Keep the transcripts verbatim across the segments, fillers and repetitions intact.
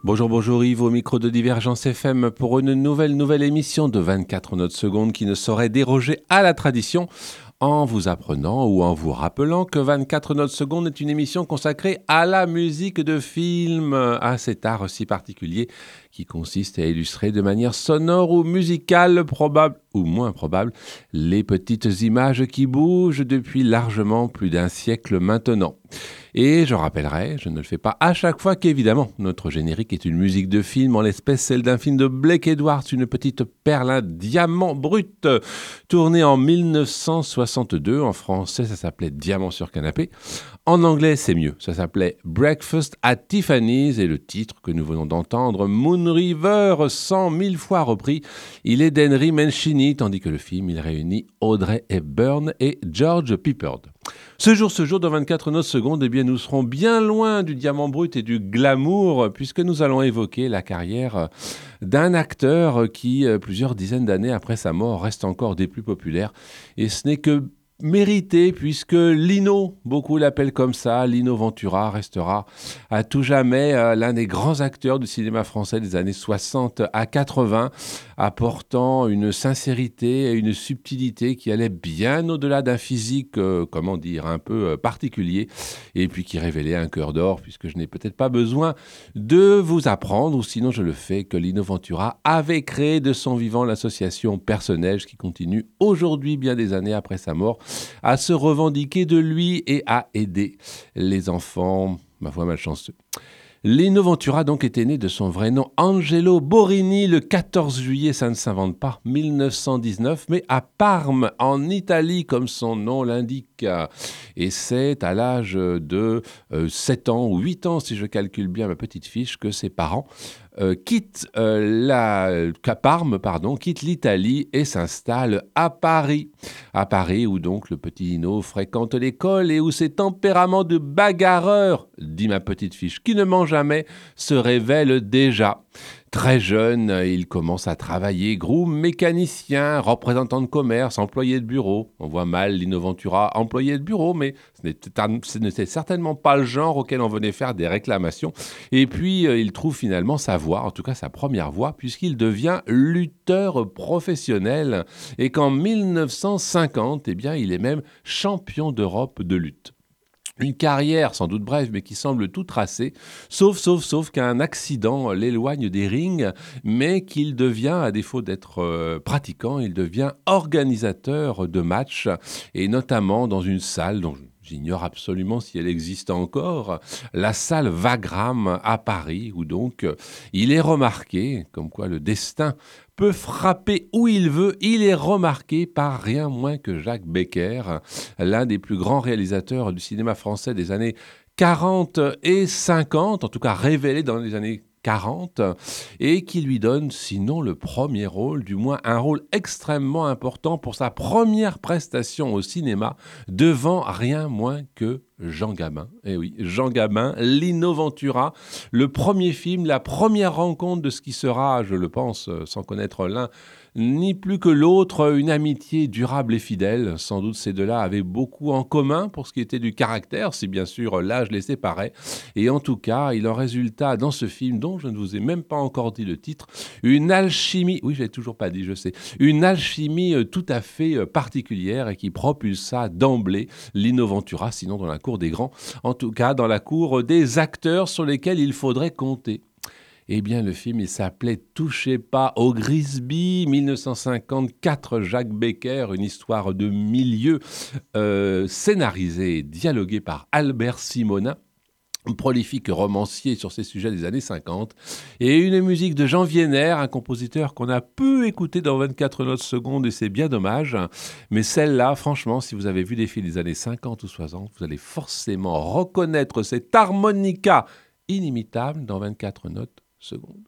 Bonjour, bonjour Yves, au micro de Divergence F M pour une nouvelle, nouvelle émission de vingt-quatre notes secondes qui ne saurait déroger à la tradition en vous apprenant ou en vous rappelant que vingt-quatre notes secondes est une émission consacrée à la musique de film, à cet art si particulier qui consiste à illustrer de manière sonore ou musicale, probable ou moins probable, les petites images qui bougent depuis largement plus d'un siècle maintenant. Et je rappellerai, je ne le fais pas à chaque fois, qu'évidemment, notre générique est une musique de film, en l'espèce celle d'un film de Blake Edwards, une petite perle, un diamant brut, tourné en mille neuf cent soixante-deux. En français, ça s'appelait Diamant sur canapé. En anglais, c'est mieux. Ça s'appelait Breakfast at Tiffany's et le titre que nous venons d'entendre, Moon River, cent mille fois repris. Il est d'Henry Mancini, tandis que le film, il réunit Audrey Hepburn et George Peppard. Ce jour, ce jour, dans vingt-quatre notes secondes, eh bien, nous serons bien loin du diamant brut et du glamour, puisque nous allons évoquer la carrière d'un acteur qui, plusieurs dizaines d'années après sa mort, reste encore des plus populaires. Et ce n'est que mérité, puisque Lino, beaucoup l'appellent comme ça, Lino Ventura restera à tout jamais euh, l'un des grands acteurs du cinéma français des années soixante à quatre-vingts, apportant une sincérité et une subtilité qui allait bien au-delà d'un physique, euh, comment dire, un peu euh, particulier, et puis qui révélait un cœur d'or, puisque je n'ai peut-être pas besoin de vous apprendre, ou sinon je le fais, que Lino Ventura avait créé de son vivant l'association Personnage, qui continue aujourd'hui, bien des années après sa mort, à se revendiquer de lui et à aider les enfants, ma foi malchanceux. Lino Ventura donc était né de son vrai nom Angelo Borini le quatorze juillet, ça ne s'invente pas, mille neuf cent dix-neuf, mais à Parme, en Italie, comme son nom l'indique. Et c'est à l'âge de euh, sept ans ou huit ans, si je calcule bien ma petite fiche, que ses parents euh, quittent, euh, la, euh, Parme, pardon, quittent l'Italie et s'installent à Paris. À Paris, où donc le petit Lino fréquente l'école et où ses tempéraments de bagarreur, dit ma petite fiche, qui ne ment jamais, se révèlent déjà. Très jeune, il commence à travailler groom, mécanicien, représentant de commerce, employé de bureau. On voit mal Lino Ventura, employé de bureau, mais ce n'était, ce n'était certainement pas le genre auquel on venait faire des réclamations. Et puis, il trouve finalement sa voie, en tout cas sa première voie, puisqu'il devient lutteur professionnel et qu'en mille neuf cent cinquante, eh bien, il est même champion d'Europe de lutte. Une carrière sans doute brève, mais qui semble tout tracée, sauf, sauf, sauf qu'un accident l'éloigne des rings, mais qu'il devient, à défaut d'être euh, pratiquant, il devient organisateur de matchs, et notamment dans une salle dont j'ignore absolument si elle existe encore, la salle Wagram à Paris, où donc euh, il est remarqué, comme quoi le destin peut frapper où il veut. Il est remarqué par rien moins que Jacques Becker, l'un des plus grands réalisateurs du cinéma français des années quarante et cinquante, en tout cas révélé dans les années quarante, et qui lui donne, sinon le premier rôle, du moins un rôle extrêmement important pour sa première prestation au cinéma, devant rien moins que Jean Gabin. Eh oui, Jean Gabin, Lino Ventura, le premier film, la première rencontre de ce qui sera, je le pense, sans connaître l'un, ni plus que l'autre, une amitié durable et fidèle. Sans doute ces deux-là avaient beaucoup en commun pour ce qui était du caractère, si bien sûr l'âge les séparait. Et en tout cas, il en résulta dans ce film, dont je ne vous ai même pas encore dit le titre, une alchimie, oui je l'ai toujours pas dit, je sais, une alchimie tout à fait particulière et qui propulsa d'emblée Lino Ventura, sinon dans la cour des grands, en tout cas dans la cour des acteurs sur lesquels il faudrait compter. Eh bien, le film, il s'appelait « Touchez pas au Grisby », mille neuf cent cinquante-quatre, Jacques Becker, une histoire de milieu, euh, scénarisée et dialoguée par Albert Simonin, un prolifique romancier sur ces sujets des années cinquante, et une musique de Jean Vienner, un compositeur qu'on a peu écouté dans vingt-quatre notes secondes, et c'est bien dommage. Mais celle-là, franchement, si vous avez vu des films des années cinquante ou soixante, vous allez forcément reconnaître cette harmonica inimitable dans vingt-quatre notes secondes.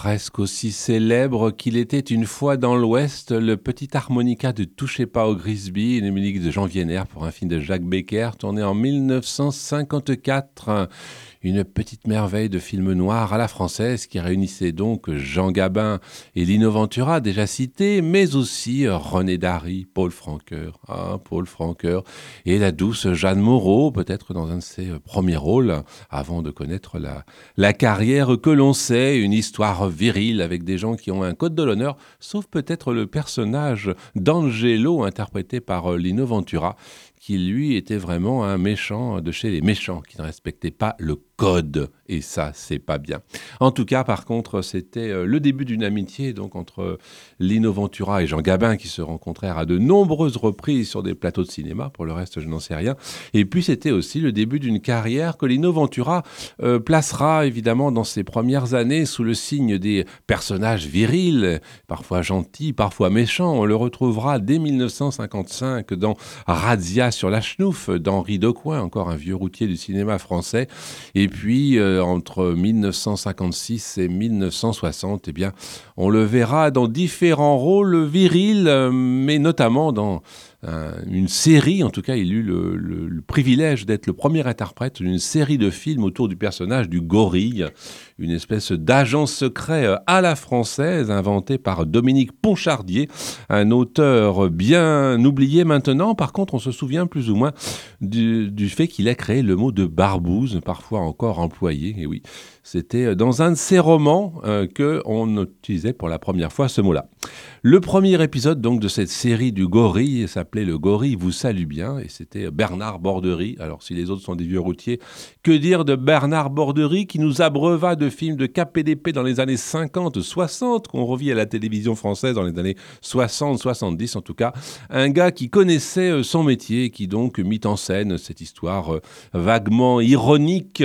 presque aussi célèbre qu'il était une fois dans l'Ouest, le petit harmonica de Touchez pas au Grisby, une musique de Jean Vienner pour un film de Jacques Becker, tourné en mille neuf cent cinquante-quatre. Une petite merveille de film noir à la française qui réunissait donc Jean Gabin et Lino Ventura, déjà cités, mais aussi René Dary, Paul Francoeur, ah, Paul Francoeur, et la douce Jeanne Moreau, peut-être dans un de ses premiers rôles, avant de connaître la, la carrière que l'on sait, une histoire virile avec des gens qui ont un code de l'honneur, sauf peut-être le personnage d'Angelo, interprété par Lino Ventura, qui lui était vraiment un méchant de chez les méchants, qui ne respectait pas le code. Et ça, c'est pas bien. En tout cas, par contre, c'était le début d'une amitié donc entre Lino Ventura et Jean Gabin, qui se rencontrèrent à de nombreuses reprises sur des plateaux de cinéma. Pour le reste, je n'en sais rien. Et puis, c'était aussi le début d'une carrière que Lino Ventura euh, placera, évidemment, dans ses premières années, sous le signe des personnages virils, parfois gentils, parfois méchants. On le retrouvera dès mille neuf cent cinquante-cinq dans Razzia sur la Schnouf d'Henri Decoing, encore un vieux routier du cinéma français. Et puis, euh, entre mille neuf cent cinquante-six et mille neuf cent soixante, eh bien, on le verra dans différents rôles virils, euh, mais notamment dans euh, une série. En tout cas, il eut le, le, le privilège d'être le premier interprète d'une série de films autour du personnage du gorille, une espèce d'agent secret à la française, inventé par Dominique Ponchardier, un auteur bien oublié maintenant. Par contre, on se souvient plus ou moins du, du fait qu'il a créé le mot de barbouze, parfois encore employé. Et oui, c'était dans un de ses romans euh, qu'on utilisait pour la première fois ce mot-là. Le premier épisode donc de cette série du gorille s'appelait Le gorille vous salue bien, et c'était Bernard Borderie. Alors si les autres sont des vieux routiers, que dire de Bernard Borderie qui nous abreuva de films de K P D P dans les années cinquante soixante, qu'on revit à la télévision française dans les années soixante soixante-dix en tout cas. Un gars qui connaissait son métier, qui donc mit en scène cette histoire vaguement ironique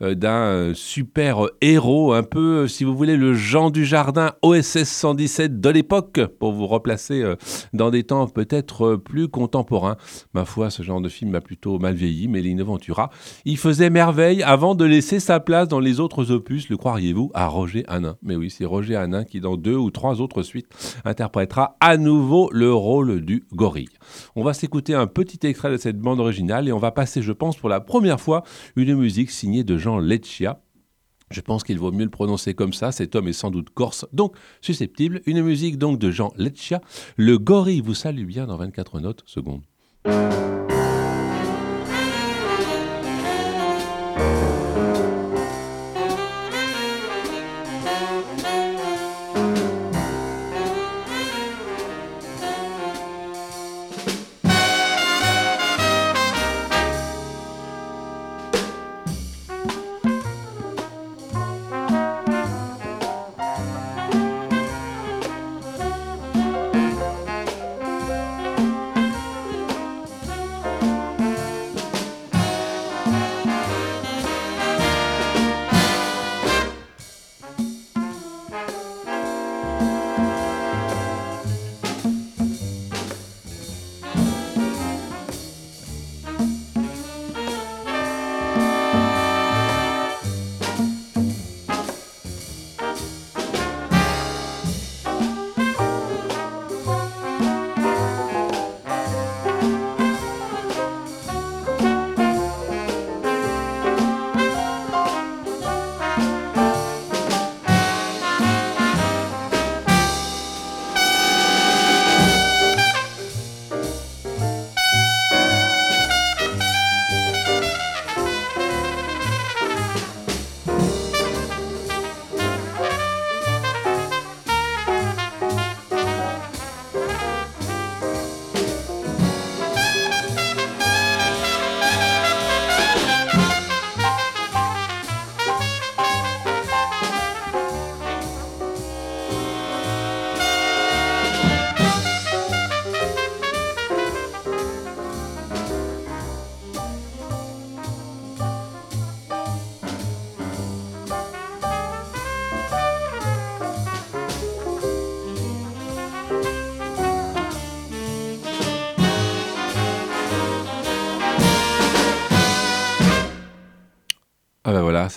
d'un super héros, un peu, si vous voulez, le Jean Dujardin O S S cent dix-sept de l'époque, pour vous replacer dans des temps peut-être plus contemporains. Ma foi, ce genre de film m'a plutôt mal vieilli, mais Lino Ventura, il faisait merveille avant de laisser sa place dans les autres opus, le croiriez-vous, à Roger Hanin. Mais oui, c'est Roger Hanin qui, dans deux ou trois autres suites, interprétera à nouveau le rôle du gorille. On va s'écouter un petit extrait de cette bande originale et on va passer, je pense, pour la première fois, une musique signée de Jean Leccia. Je pense qu'il vaut mieux le prononcer comme ça, cet homme est sans doute corse, donc susceptible. Une musique donc de Jean Leccia. Le gorille vous salue bien dans vingt-quatre notes secondes.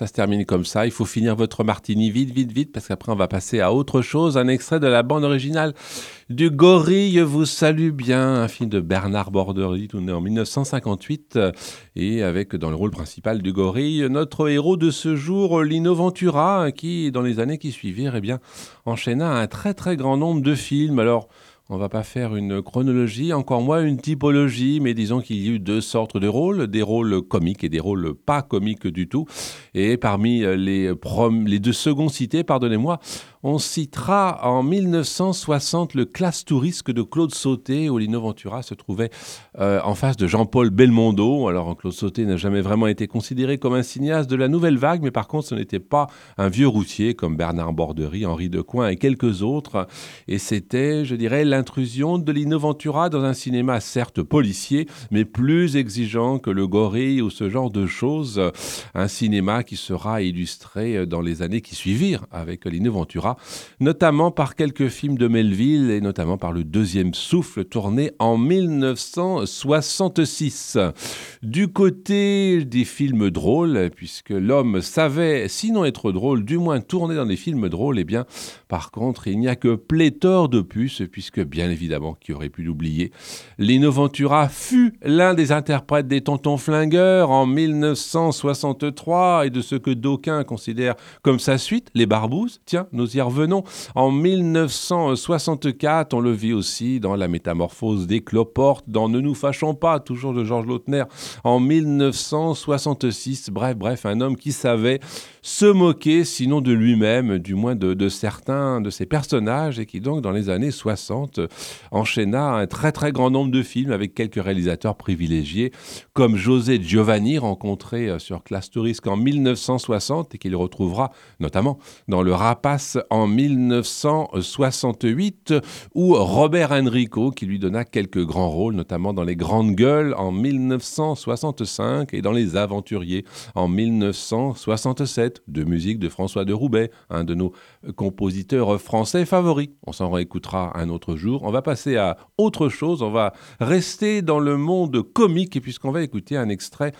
ça se termine comme ça. Il faut finir votre martini vite, vite, vite, parce qu'après on va passer à autre chose. Un extrait de la bande originale du Gorille vous salue bien, un film de Bernard Borderie, tourné en dix-neuf cent cinquante-huit, et avec dans le rôle principal du Gorille, notre héros de ce jour, Lino Ventura, qui dans les années qui suivirent, eh bien, enchaîna un très très grand nombre de films. Alors, on ne va pas faire une chronologie, encore moins une typologie, mais disons qu'il y a eu deux sortes de rôles, des rôles comiques et des rôles pas comiques du tout. Et parmi les, prom- les deux seconds cités, pardonnez-moi, on citera en mille neuf cent soixante le Classe Tourisque de Claude Sautet, où Lino Ventura se trouvait euh, en face de Jean-Paul Belmondo. Alors Claude Sautet n'a jamais vraiment été considéré comme un cinéaste de la nouvelle vague, mais par contre ce n'était pas un vieux routier comme Bernard Borderie, Henri Decoing et quelques autres. Et c'était, je dirais, l'intrusion de Lino Ventura dans un cinéma certes policier, mais plus exigeant que le Gorille ou ce genre de choses. Un cinéma qui sera illustré dans les années qui suivirent avec Lino Ventura, notamment par quelques films de Melville et notamment par Le Deuxième Souffle, tourné en mille neuf cent soixante-six. Du côté des films drôles, puisque l'homme savait, sinon être drôle, du moins tourner dans des films drôles, eh bien, par contre, il n'y a que pléthore d'opus, puisque bien évidemment, qui aurait pu l'oublier, Lino Ventura fut l'un des interprètes des Tontons Flingueurs en mille neuf cent soixante-trois et de ce que d'aucuns considèrent comme sa suite, Les Barbouzes. Tiens, nous y revenons. En mille neuf cent soixante-quatre, on le vit aussi dans La Métamorphose des Cloportes, dans Ne nous fâchons pas, toujours de Georges Lautner, en mille neuf cent soixante-six. Bref, bref, un homme qui savait se moquer, sinon de lui-même, du moins de, de certains de ses personnages, et qui donc, dans les années soixante, enchaîna un très très grand nombre de films avec quelques réalisateurs privilégiés, comme José Giovanni, rencontré sur Classe Tourisque en mille neuf cent soixante, et qu'il retrouvera notamment dans Le Rapace en mille neuf cent soixante-huit, ou Robert Enrico, qui lui donna quelques grands rôles, notamment dans Les Grandes Gueules en mille neuf cent soixante-cinq et dans Les Aventuriers en mille neuf cent soixante-sept, de musique de François de Roubaix, un de nos compositeurs français favoris. On s'en réécoutera un autre jour. On va passer à autre chose, on va rester dans le monde comique, et puisqu'on va écouter un extrait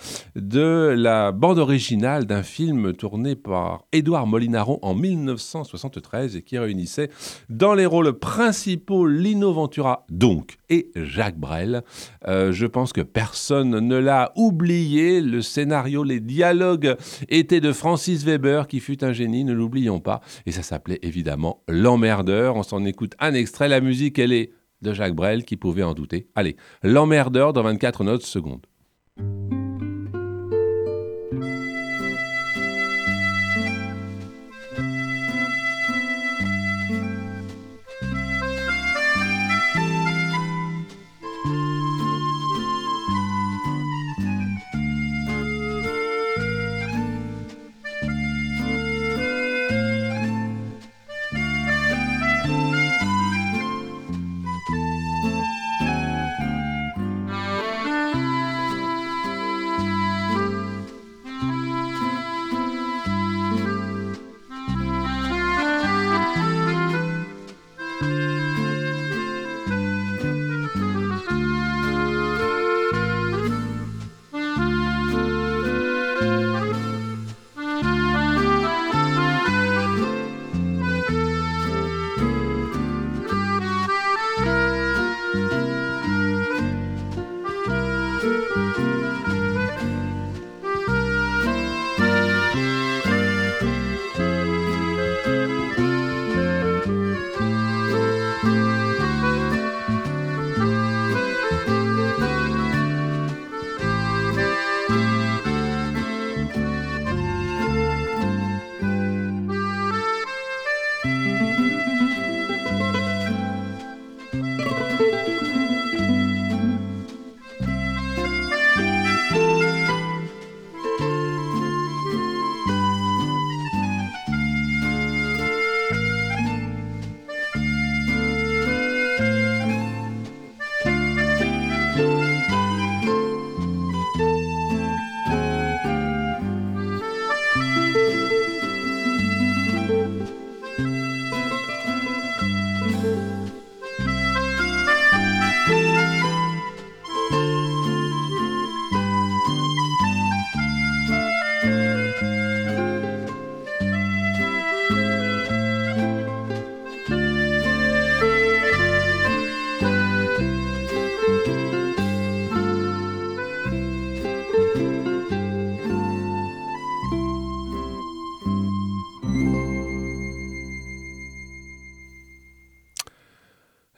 de la bande originale d'un film tourné par Édouard Molinaro en mille neuf cent soixante-treize et qui réunissait dans les rôles principaux Lino Ventura donc et Jacques Brel. Euh, je pense que personne ne l'a oublié. Le scénario, les dialogues étaient de Francis Weber, qui fut un génie, ne l'oublions pas. Et ça s'appelait évidemment L'Emmerdeur. On s'en écoute un extrait. La musique, elle est de Jacques Brel, qui pouvait en douter. Allez, L'Emmerdeur dans vingt-quatre notes secondes.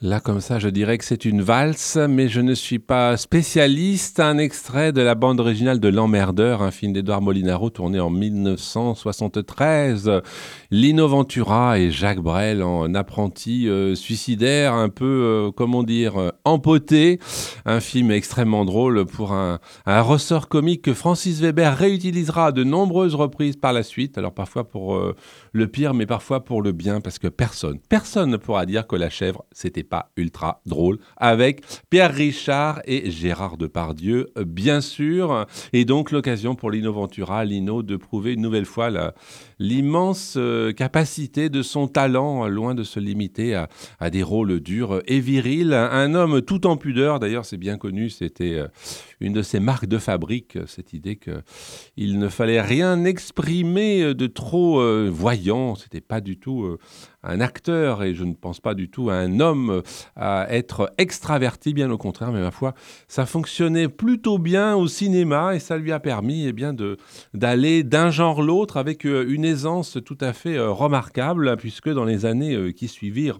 Là, comme ça, je dirais que c'est une valse, mais je ne suis pas spécialiste. Un extrait de la bande originale de L'Emmerdeur, un film d'Edouard Molinaro tourné en mille neuf cent soixante-treize. Lino Ventura et Jacques Brel en apprenti euh, suicidaire, un peu, euh, comment dire, euh, empoté. Un film extrêmement drôle pour un, un ressort comique que Francis Weber réutilisera à de nombreuses reprises par la suite. Alors parfois pour euh, le pire, mais parfois pour le bien, parce que personne, personne ne pourra dire que La Chèvre, c'était pas ultra drôle, avec Pierre Richard et Gérard Depardieu, bien sûr. Et donc l'occasion pour Lino Ventura, Lino, de prouver une nouvelle fois la, l'immense euh, capacité de son talent, loin de se limiter à, à des rôles durs et virils. Un homme tout en pudeur, d'ailleurs c'est bien connu, c'était euh, une de ses marques de fabrique, cette idée qu'il ne fallait rien exprimer de trop euh, voyant, c'était pas du tout euh, un acteur, et je ne pense pas du tout à un homme à être extraverti, bien au contraire, mais ma foi, ça fonctionnait plutôt bien au cinéma, et ça lui a permis eh bien, de, d'aller d'un genre l'autre avec une aisance tout à fait euh, remarquable, puisque dans les années euh, qui suivirent,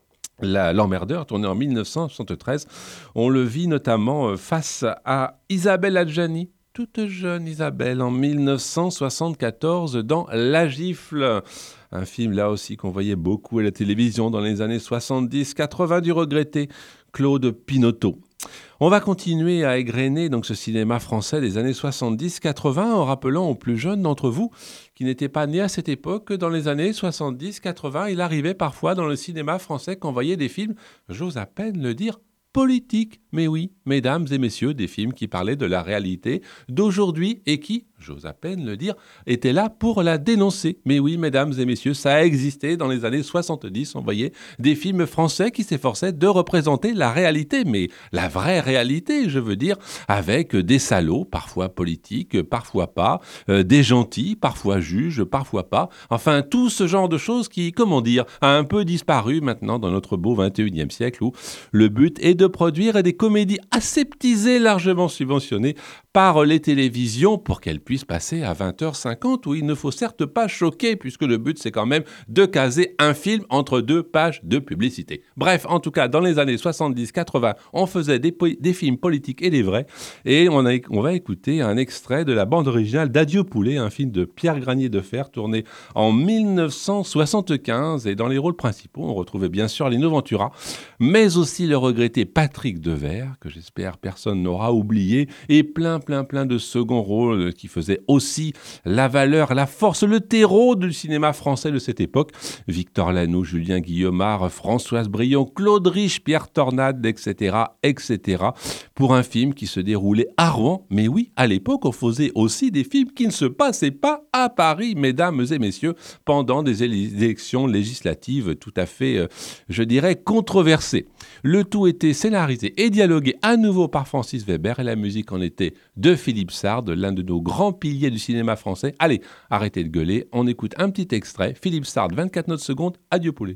La, L'Emmerdeur, tourné en mille neuf cent soixante-treize, on le vit notamment euh, face à Isabelle Adjani, toute jeune Isabelle, en mille neuf cent soixante-quatorze, dans La Gifle. Un film là aussi qu'on voyait beaucoup à la télévision dans les années soixante-dix quatre-vingts du regretté Claude Pinoteau. On va continuer à égrener donc ce cinéma français des années soixante-dix quatre-vingts en rappelant aux plus jeunes d'entre vous qui n'étaient pas nés à cette époque que dans les années soixante-dix quatre-vingts, il arrivait parfois dans le cinéma français qu'on voyait des films, j'ose à peine le dire, politiques. Mais oui, mesdames et messieurs, des films qui parlaient de la réalité d'aujourd'hui et qui, j'ose à peine le dire, étaient là pour la dénoncer. Mais oui, mesdames et messieurs, ça a existé dans les années soixante-dix. On voyait des films français qui s'efforçaient de représenter la réalité, mais la vraie réalité, je veux dire, avec des salauds, parfois politiques, parfois pas, euh, des gentils, parfois juges, parfois pas. Enfin, tout ce genre de choses qui, comment dire, a un peu disparu maintenant dans notre beau vingt et unième siècle où le but est de produire des comédies aseptisées, largement subventionnées par les télévisions pour qu'elles puissent passer à vingt heures cinquante, où il ne faut certes pas choquer, puisque le but c'est quand même de caser un film entre deux pages de publicité. Bref, en tout cas, dans les années soixante-dix quatre-vingts, on faisait des, po- des films politiques et des vrais, et on, a, on va écouter un extrait de la bande originale d'Adieu Poulet, un film de Pierre Granier de Fer, tourné en mille neuf cent soixante-quinze, et dans les rôles principaux, on retrouvait bien sûr Lino Ventura, mais aussi le regretté Patrick Devers, que j'espère personne n'aura oublié, et plein, plein, plein de seconds rôles qui faisaient aussi la valeur, la force, le terreau du cinéma français de cette époque. Victor Lanoux, Julien Guillemard, Françoise Brion, Claude Rich, Pierre Tornade, et cetera, et cetera. Pour un film qui se déroulait à Rouen. Mais oui, à l'époque, on faisait aussi des films qui ne se passaient pas à Paris, mesdames et messieurs, pendant des élections législatives tout à fait, euh, je dirais, controversées. Le tout était scénarisé et dialogué à nouveau par Francis Weber, et la musique en était de Philippe Sard, l'un de nos grands piliers du cinéma français. Allez, arrêtez de gueuler, on écoute un petit extrait. Philippe Sard, vingt-quatre notes secondes, Adieu Poulet.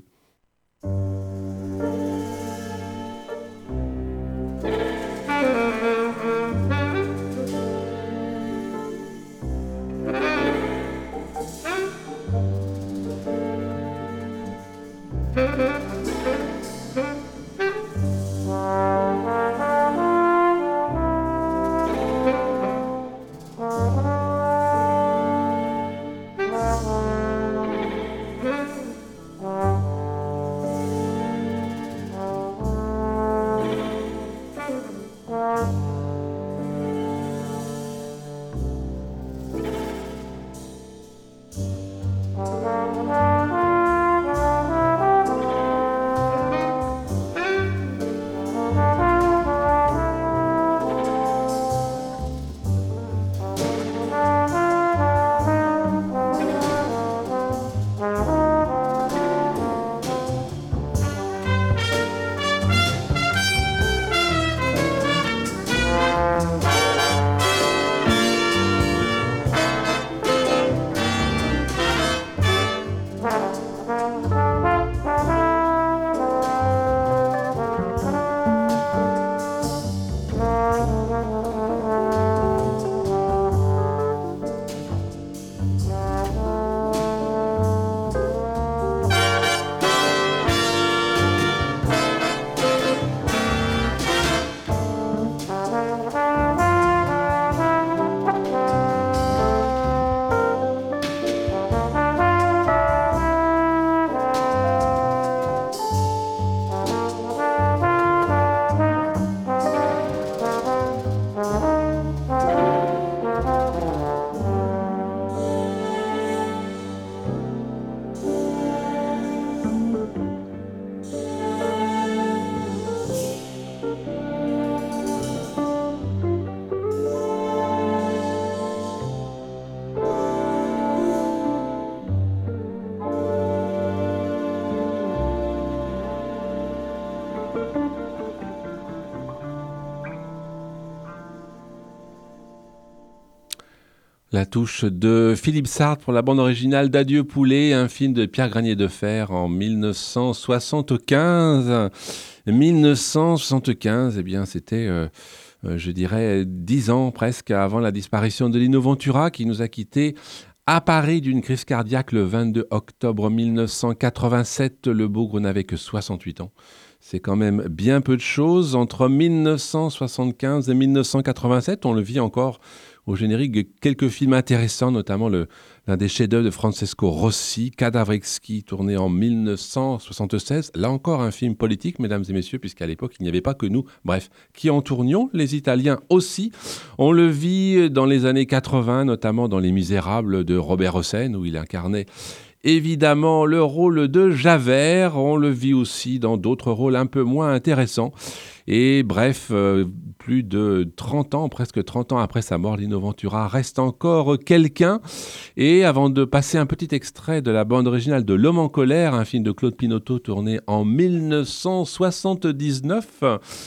La touche de Philippe Sartre pour la bande originale d'Adieu Poulet, un film de Pierre Granier de Fer en mille neuf cent soixante-quinze. mille neuf cent soixante-quinze, eh bien, c'était, euh, euh, je dirais, dix ans presque avant la disparition de Lino Ventura, qui nous a quittés à Paris d'une crise cardiaque le vingt-deux octobre mille neuf cent quatre-vingt-sept. Le bougre n'avait que soixante-huit ans. C'est quand même bien peu de choses. Entre mille neuf cent soixante-quinze et mille neuf cent quatre-vingt-sept, on le vit encore au générique de quelques films intéressants, notamment le, l'un des chefs-d'œuvre de Francesco Rossi, Cadavrexki, tourné en mille neuf cent soixante-seize. Là encore, un film politique, mesdames et messieurs, puisqu'à l'époque, il n'y avait pas que nous, bref, qui en tournions, les Italiens aussi. On le vit dans les années quatre-vingts, notamment dans Les Misérables de Robert Hossein, où il incarnait évidemment le rôle de Javert. On le vit aussi dans d'autres rôles un peu moins intéressants. Et bref, euh, plus de trente ans, presque trente ans après sa mort, Lino Ventura reste encore quelqu'un. Et avant de passer un petit extrait de la bande originale de L'Homme en colère, un film de Claude Pinoteau tourné en mille neuf cent soixante-dix-neuf,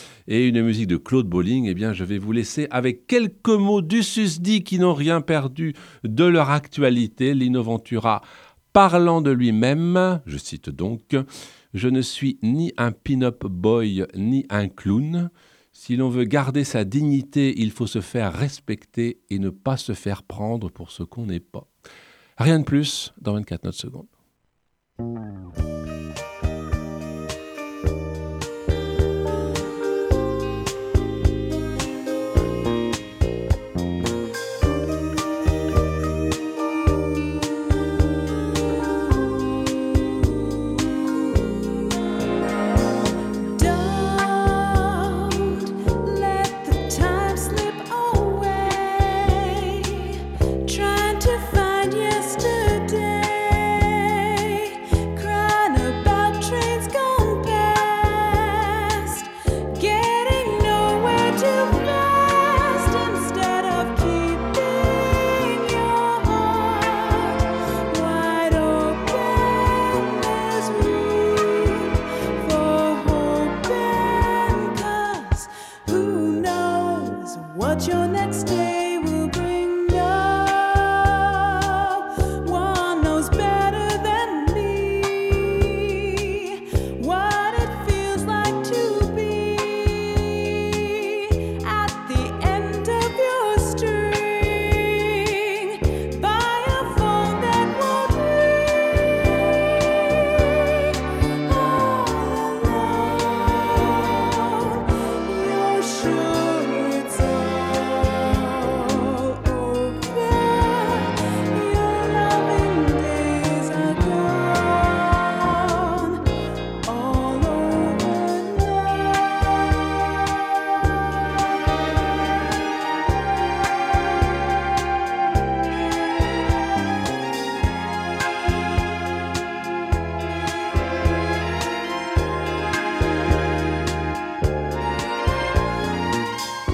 et une musique de Claude Bolling, eh bien, je vais vous laisser avec quelques mots du susdit qui n'ont rien perdu de leur actualité. Lino Ventura parlant de lui-même, je cite donc: « Je ne suis ni un pin-up boy ni un clown. Si l'on veut garder sa dignité, il faut se faire respecter et ne pas se faire prendre pour ce qu'on n'est pas. » Rien de plus dans vingt-quatre notes secondes.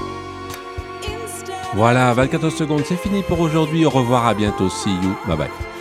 Voilà, vingt-quatre secondes, c'est fini pour aujourd'hui. Au revoir, à bientôt. See you. Bye bye.